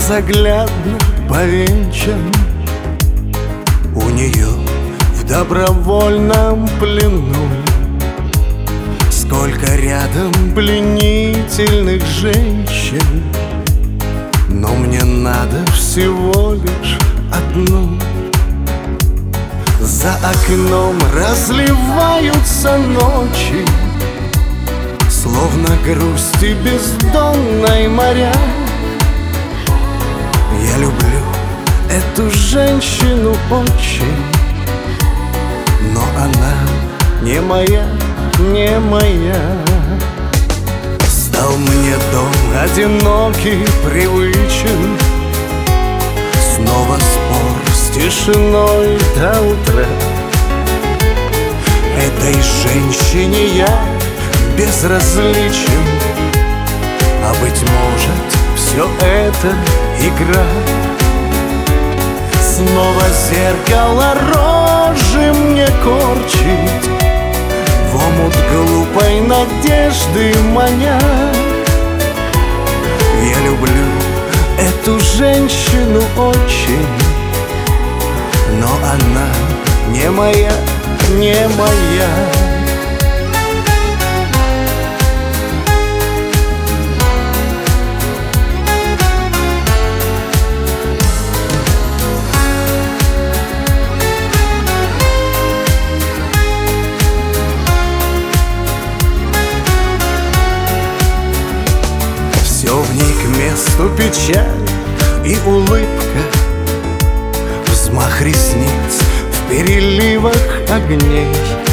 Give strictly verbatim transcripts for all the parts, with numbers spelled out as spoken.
безоглядно повенчан. У нее в добровольном плену сколько рядом пленительных женщин, но мне надо всего лишь одну. За окном разливаются ночи, словно грусти бездонной моря. Я люблю эту женщину очень, но она не моя, не моя. Стал мне дом одинокий, привычен, снова спор с тишиной до утра. Этой женщине я безразличен, а быть может, все это игра. Снова зеркало рожи мне корчит, в омут глупой надежды маня. Я люблю эту женщину очень, но она не моя, не моя. Все в ней к месту печаль и улыбка, взмах ресниц в переливах огней.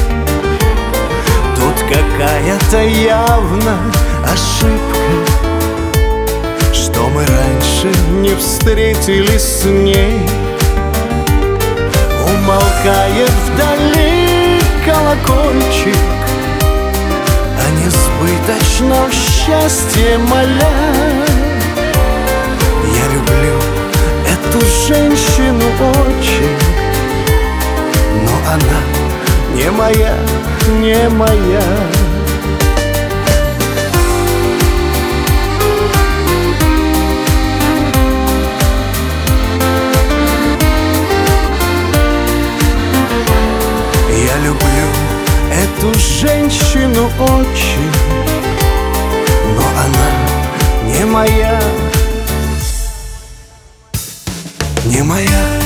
Тут какая-то явно ошибка, что мы раньше не встретились с ней. Умолкает вдали колокольчик, о несбыточном счастье моля. Я люблю эту женщину очень, но она не моя, не моя. Я люблю эту женщину очень, но она не моя, не моя.